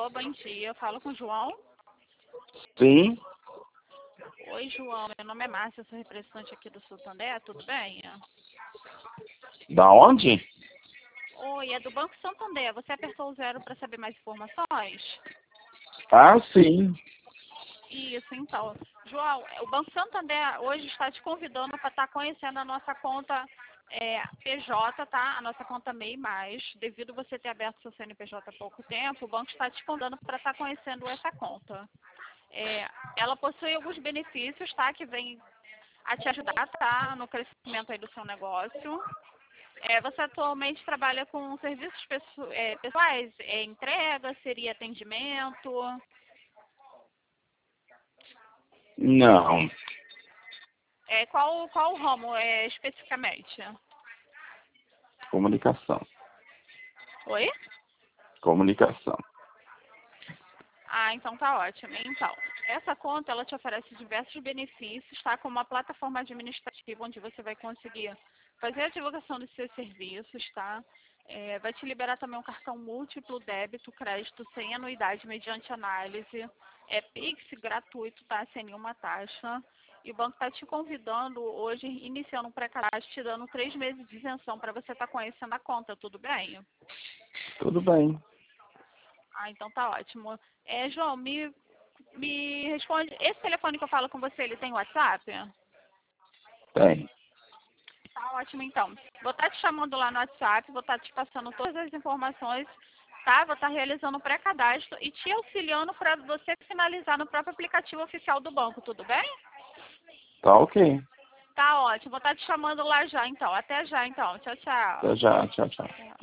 Alô, bom dia. Eu falo com o João. Sim. Oi, João. Meu nome é Márcia, eu sou representante aqui do Santander. Tudo bem? Da onde? Oi, é do Banco Santander. Você apertou o 0 para saber mais informações? Ah, sim. Isso, então. João, o Banco Santander hoje está te convidando para estar conhecendo a nossa conta PJ, tá? A nossa conta MEI+. Devido a você ter aberto seu CNPJ há pouco tempo, o banco está te convidando para estar conhecendo essa conta. Ela possui alguns benefícios, tá? Que vem a te ajudar, tá? No crescimento aí do seu negócio. Você atualmente trabalha com serviços pessoais? Entrega? Seria atendimento? Não. Qual o ramo especificamente? Comunicação. Oi? Comunicação. Ah, então tá ótimo. Então, essa conta, ela te oferece diversos benefícios, tá? Como uma plataforma administrativa onde você vai conseguir fazer a divulgação dos seus serviços, tá? Vai te liberar também um cartão múltiplo, débito, crédito, sem anuidade, mediante análise. É Pix gratuito, tá? Sem nenhuma taxa. E o banco está te convidando hoje, iniciando um pré-cadastro, te dando 3 meses de isenção para você estar conhecendo a conta, tudo bem? Tudo bem. Ah, então tá ótimo. João, me responde, esse telefone que eu falo com você, ele tem WhatsApp? Tem. Tá ótimo, então. Vou estar te chamando lá no WhatsApp, vou estar te passando todas as informações, tá? Vou estar realizando o pré-cadastro e te auxiliando para você finalizar no próprio aplicativo oficial do banco, tudo bem? Tá ok. Tá ótimo, vou estar te chamando lá já, então. Até já, então. Tchau, tchau. Até já. Tchau, tchau.